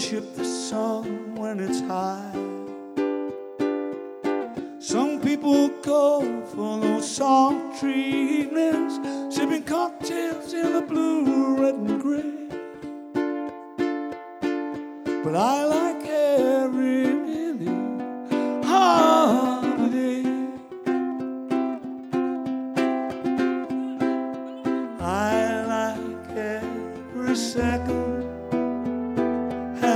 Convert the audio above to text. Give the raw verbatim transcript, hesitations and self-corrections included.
worship the sun when it's high. Some people go for those sultry evenings, sipping cocktails in the blue, red and gray. But I like every minute of the day. I like every second